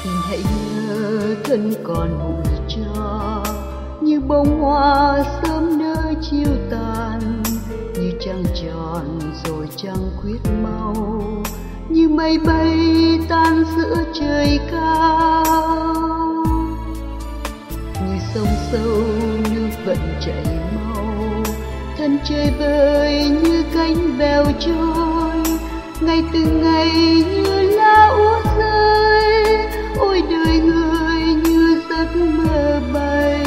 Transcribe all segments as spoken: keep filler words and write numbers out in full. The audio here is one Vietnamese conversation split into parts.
Xin hãy nhớ thân còn bụi cho, như bông hoa sớm nở chiều tàn, như trăng tròn rồi trăng khuyết mau, như mây bay tan giữa trời cao. Như sông sâu nước vẫn chảy mau, thân chơi vơi như cánh bèo trôi, ngày từng ngày như lá úa rơi. Ôi đời người như giấc mơ bay.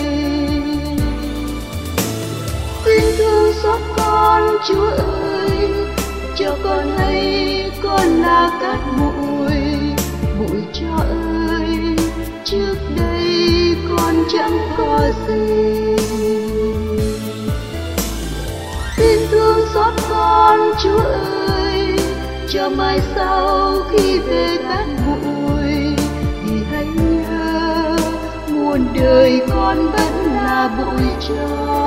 Xin thương xót con Chúa ơi, cho con hay con là cát bụi. Bụi cho ơi, trước đây con chẳng có gì. Xin thương xót con Chúa ơi, cho mai sau khi về cát bụi, thì hãy nhớ muôn đời con vẫn là bụi cho.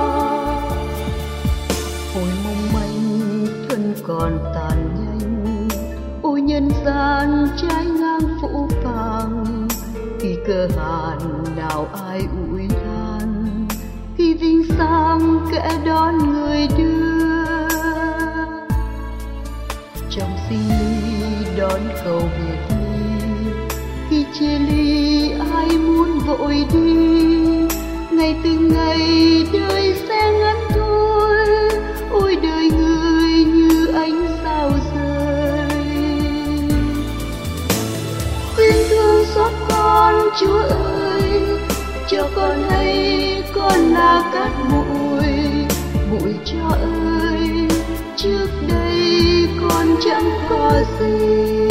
Ôi mong manh thuần còn tàn nhanh, ôi nhân gian trái ngang phũ phàng. Khi cơ hàn nào ai ủi than, khi vinh sang kẻ đón người đưa. Trong sinh ly đón cầu biệt ly, khi chia ly ai muốn vội đi. Ngày từng ngày đời sẽ ngắn thôi, ôi đời người như ánh sao rơi. Xin thương xót con Chúa ơi, cho con hay con là cát bụi. Bụi cho ơi, trước đây con chẳng có gì.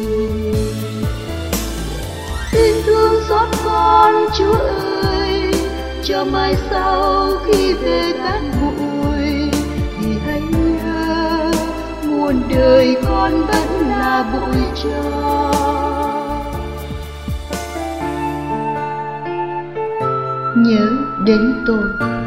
Xin thương xót con Chúa ơi, cho mai sau khi về cát bụi, thì hãy nhớ muôn đời con vẫn là bụi cho. Nhớ đến tôi.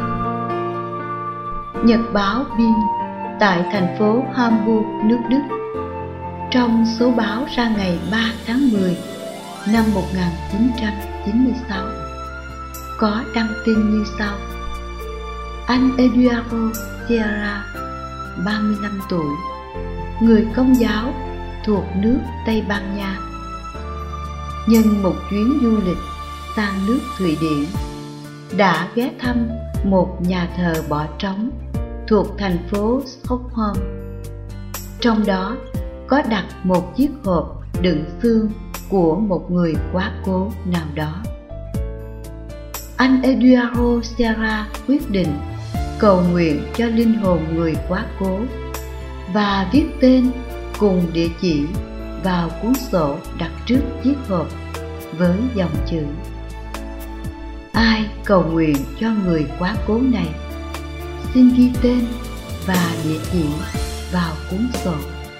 Nhật báo Bild tại thành phố Hamburg, nước Đức, trong số báo ra ngày ba tháng mười năm một nghìn chín trăm chín mươi sáu, có đăng tin như sau. Anh Eduardo Sierra, ba mươi lăm tuổi, người Công giáo thuộc nước Tây Ban Nha, nhân một chuyến du lịch sang nước Thụy Điển, đã ghé thăm một nhà thờ bỏ trống thuộc thành phố Stockholm. Trong đó có đặt một chiếc hộp đựng xương của một người quá cố nào đó. Anh Eduardo Sierra quyết định cầu nguyện cho linh hồn người quá cố và viết tên cùng địa chỉ vào cuốn sổ đặt trước chiếc hộp với dòng chữ: ai cầu nguyện cho người quá cố này, xin ghi tên và địa chỉ vào cuốn sổ.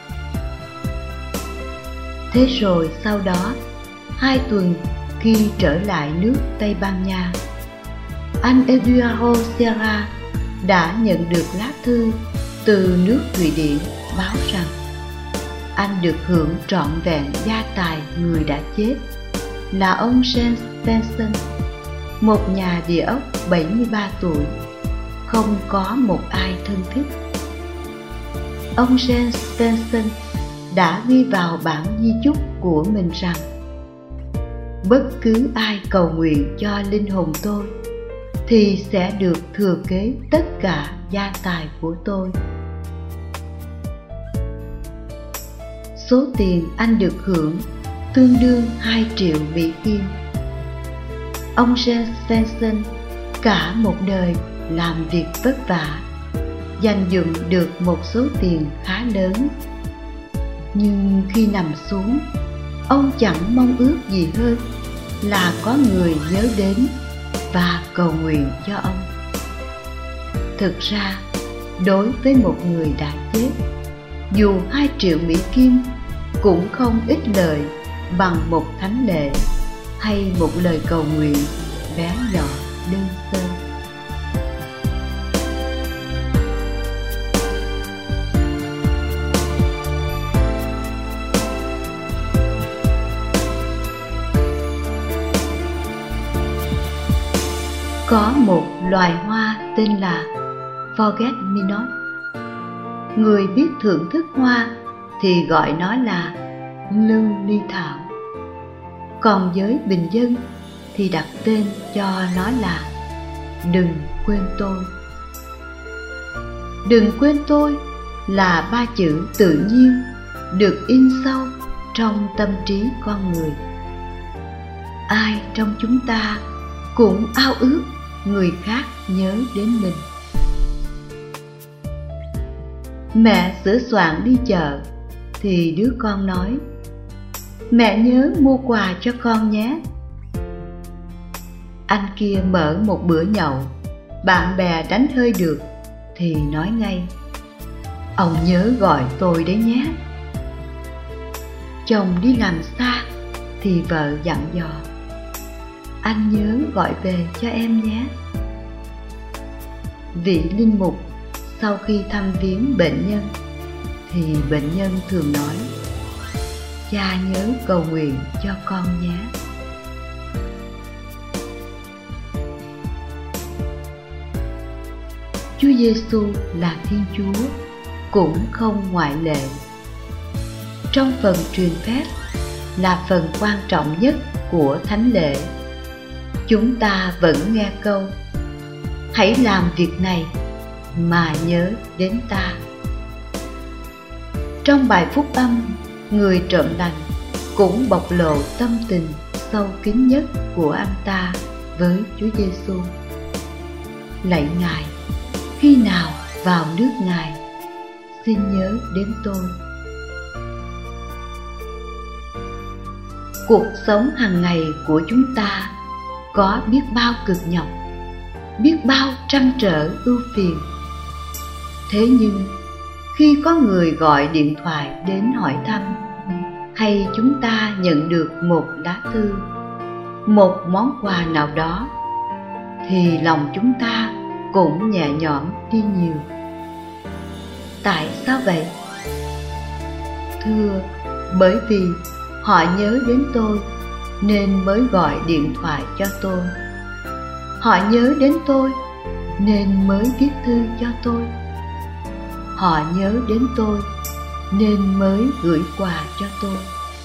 Thế rồi sau đó, hai tuần khi trở lại nước Tây Ban Nha, anh Eduardo Sierra đã nhận được lá thư từ nước Thụy Điển báo rằng anh được hưởng trọn vẹn gia tài người đã chết là ông Jens Svensson, một nhà địa ốc bảy mươi ba tuổi, không có một ai thân thích. Ông Jens Svensson đã ghi vào bản di chúc của mình rằng: bất cứ ai cầu nguyện cho linh hồn tôi thì sẽ được thừa kế tất cả gia tài của tôi. Số tiền anh được hưởng tương đương hai triệu Mỹ Kim. Ông Jens Svensson cả một đời làm việc vất vả, dành dụm được một số tiền khá lớn. Nhưng khi nằm xuống, ông chẳng mong ước gì hơn là có người nhớ đến và cầu nguyện cho ông. Thực ra, đối với một người đã chết, dù hai triệu Mỹ Kim cũng không ít lợi bằng một thánh lễ hay một lời cầu nguyện bé nhỏ đơn sơ. có một loài hoa tên là Forget Me Not. Người biết thưởng thức hoa thì gọi nó là lưu ly thảo, còn giới bình dân thì đặt tên cho nó là đừng quên tôi. Đừng quên tôi là ba chữ tự nhiên được in sâu trong tâm trí con người. Ai trong chúng ta cũng ao ước người khác nhớ đến mình. Mẹ sửa soạn đi chợ thì đứa con nói: mẹ nhớ mua quà cho con nhé. Anh kia mở một bữa nhậu, bạn bè đánh hơi được thì nói ngay: ông nhớ gọi tôi đấy nhé. Chồng đi làm xa thì vợ dặn dò: anh nhớ gọi về cho em nhé. Vị linh mục sau khi thăm viếng bệnh nhân thì bệnh nhân thường nói: cha nhớ cầu nguyện cho con nhé. Chúa Giêsu là Thiên Chúa cũng không ngoại lệ. Trong phần truyền phép là phần quan trọng nhất của thánh lễ, chúng ta vẫn nghe câu: hãy làm việc này mà nhớ đến ta. Trong bài phúc âm, người trộm lành cũng bộc lộ tâm tình sâu kín nhất của anh ta với Chúa Giêsu: lạy Ngài, khi nào vào nước Ngài, xin nhớ đến tôi. Cuộc sống hàng ngày của chúng ta có biết bao cực nhọc, biết bao trăn trở ưu phiền. Thế nhưng khi có người gọi điện thoại đến hỏi thăm, hay chúng ta nhận được một lá thư, một món quà nào đó, thì lòng chúng ta cũng nhẹ nhõm đi nhiều. Tại sao vậy? Thưa, bởi vì họ nhớ đến tôi nên mới gọi điện thoại cho tôi. Họ nhớ đến tôi nên mới viết thư cho tôi. Họ nhớ đến tôi nên mới gửi quà cho tôi.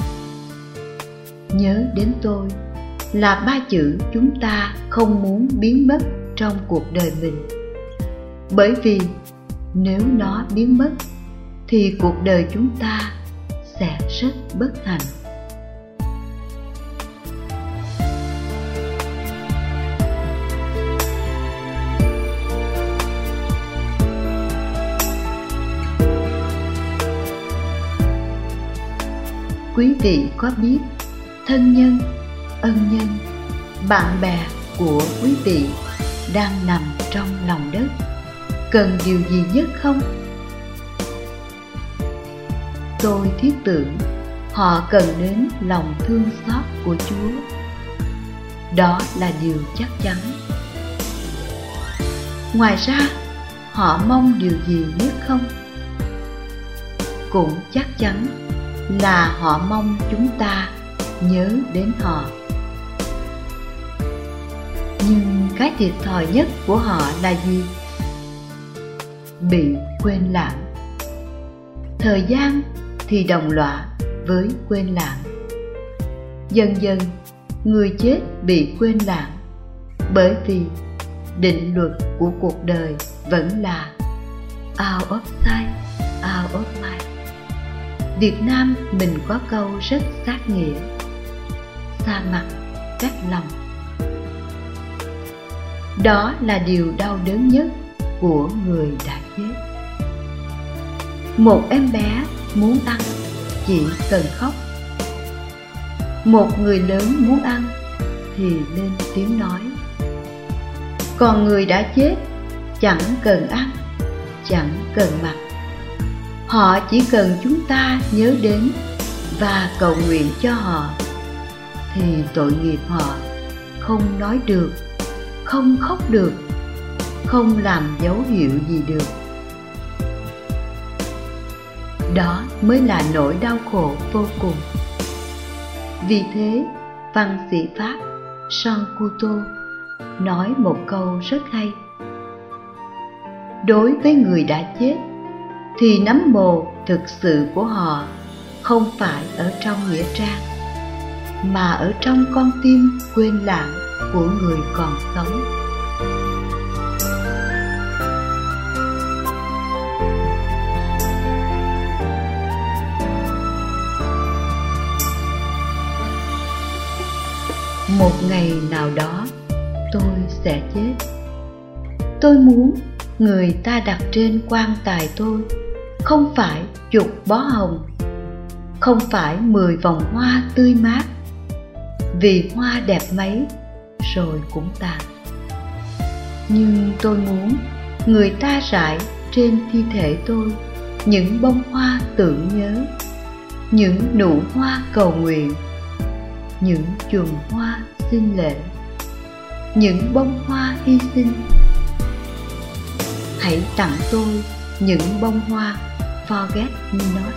Nhớ đến tôi là ba chữ chúng ta không muốn biến mất trong cuộc đời mình. Bởi vì nếu nó biến mất thì cuộc đời chúng ta sẽ rất bất hạnh. Quý vị có biết thân nhân, ân nhân, bạn bè của quý vị đang nằm trong lòng đất cần điều gì nhất không? Tôi thiết tưởng họ cần đến lòng thương xót của Chúa. Đó là điều chắc chắn. Ngoài ra, họ mong điều gì nhất không? Cũng chắc chắn là họ mong chúng ta nhớ đến họ. Nhưng cái thiệt thòi nhất của họ là gì? Bị quên lãng. Thời gian thì đồng lõa với quên lãng. Dần dần, người chết bị quên lãng, bởi vì định luật của cuộc đời vẫn là out of sight, out of mind. Việt Nam mình có câu rất sát nghĩa: xa mặt, cách lòng. Đó là điều đau đớn nhất của người đã chết. Một em bé muốn ăn chỉ cần khóc. Một người lớn muốn ăn thì lên tiếng nói. Còn người đã chết chẳng cần ăn, chẳng cần mặc. Họ chỉ cần chúng ta nhớ đến và cầu nguyện cho họ, thì tội nghiệp họ không nói được, không khóc được, không làm dấu hiệu gì được. Đó mới là nỗi đau khổ vô cùng. Vì thế, văn sĩ Pháp Jean Cousteau nói một câu rất hay. Đối với người đã chết thì nấm mồ thực sự của họ không phải ở trong nghĩa trang, mà ở trong con tim quên lãng của người còn sống. Một ngày nào đó tôi sẽ chết. Tôi muốn người ta đặt trên quan tài tôi không phải chục bó hồng, không phải mười vòng hoa tươi mát, vì hoa đẹp mấy rồi cũng tàn. Nhưng tôi muốn người ta rải trên thi thể tôi những bông hoa tưởng nhớ, những nụ hoa cầu nguyện, những chùm hoa xinh lệ, những bông hoa hy sinh. Hãy tặng tôi những bông hoa Forget Me Not.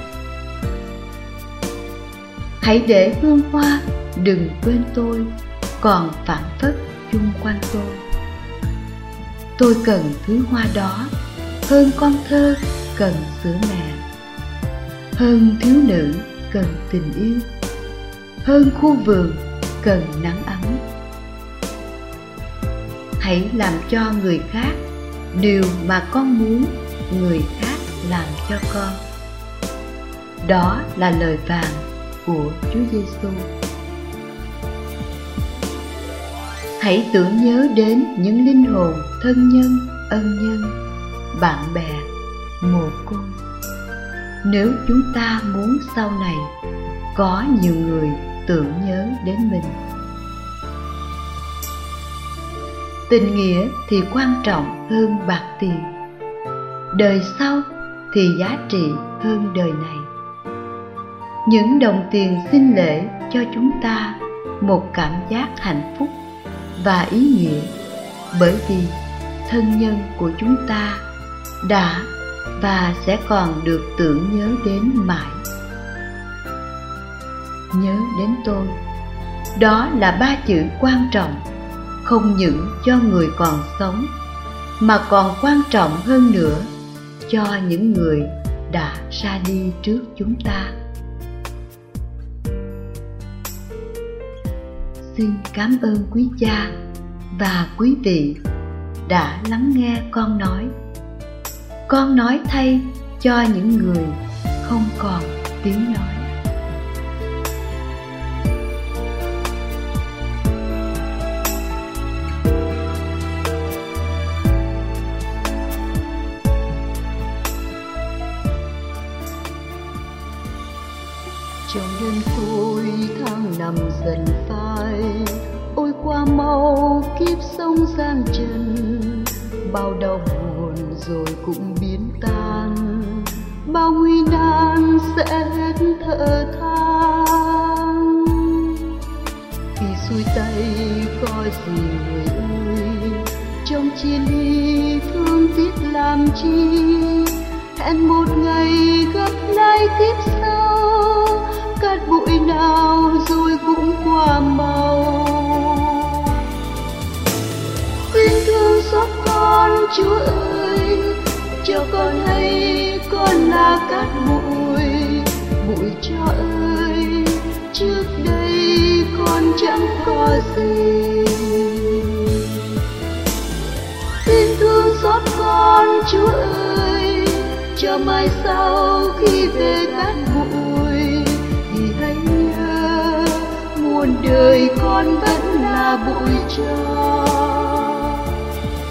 Hãy để hương hoa đừng quên tôi còn phảng phất chung quanh tôi. Tôi cần thứ hoa đó hơn con thơ cần sữa mẹ, hơn thiếu nữ cần tình yêu, hơn khu vườn cần nắng ấm. Hãy làm cho người khác điều mà con muốn người khác làm cho con. Đó là lời vàng của Chúa Giêsu. Hãy tưởng nhớ đến những linh hồn thân nhân, ân nhân, bạn bè, mồ côi. Nếu chúng ta muốn sau này có nhiều người tưởng nhớ đến mình. Tình nghĩa thì quan trọng hơn bạc tiền, đời sau thì giá trị hơn đời này. Những đồng tiền xin lễ cho chúng ta một cảm giác hạnh phúc và ý nghĩa, bởi vì thân nhân của chúng ta đã và sẽ còn được tưởng nhớ đến mãi. Nhớ đến tôi, đó là ba chữ quan trọng, không những cho người còn sống, mà còn quan trọng hơn nữa cho những người đã ra đi trước chúng ta. Xin cảm ơn quý cha và quý vị đã lắng nghe con nói. Con nói thay cho những người không còn tiếng nói. Trong đêm cuối tháng năm dần phai, ôi qua mau kiếp sống gian trần. Bao đau buồn rồi cũng biến tan, bao nguy nan sẽ hết thở than. Khi xuôi tay có gì người ơi, trong chia ly thương tiếc làm chi. Hẹn một ngày gặp lại kiếp sau, cát bụi nào rồi cũng qua màu. Xin thương xót con Chúa ơi, cho con hay con là cát bụi. Bụi cho ơi, trước đây con chẳng có gì. Xin thương xót con Chúa ơi, cho mai sau khi về cát bụi thì hãy nhớ muôn đời con vẫn là bụi tro.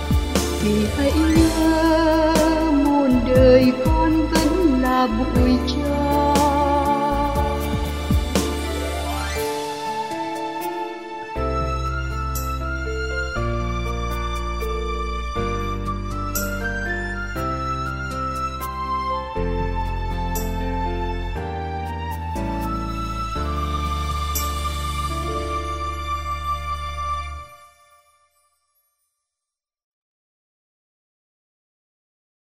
Thì hãy nhớ muôn đời con vẫn là bụi